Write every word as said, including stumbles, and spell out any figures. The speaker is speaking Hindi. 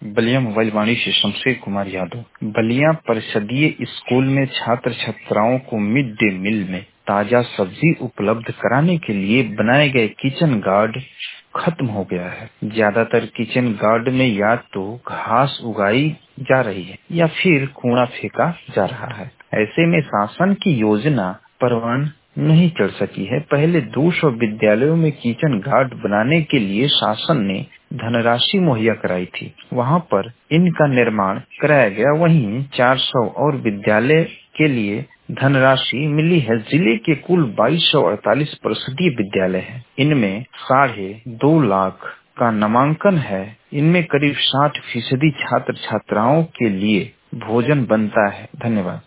बलिया मोबाइल वाणी से शमशेर कुमार यादव। बलिया परिषदीय स्कूल में छात्र छात्राओं को मिड डे मील में ताजा सब्जी उपलब्ध कराने के लिए बनाए गए किचन गार्ड खत्म हो गया है। ज्यादातर किचन गार्ड में या तो घास उगाई जा रही है या फिर कूड़ा फेंका जा रहा है। ऐसे में शासन की योजना परवान नहीं चढ़ सकी है। पहले दो सौ विद्यालयों में किचन गार्ड बनाने के लिए शासन ने धनराशि मुहैया कराई थी, वहां पर इनका निर्माण कराया गया। वहीं चार सौ और विद्यालय के लिए धनराशि मिली है। जिले के कुल बाईस सौ अड़तालीस परिषदीय विद्यालय हैं। इनमें साढ़े दो लाख का नामांकन है। इनमें करीब साठ फीसदी छात्र छात्राओं के लिए भोजन बनता है। धन्यवाद।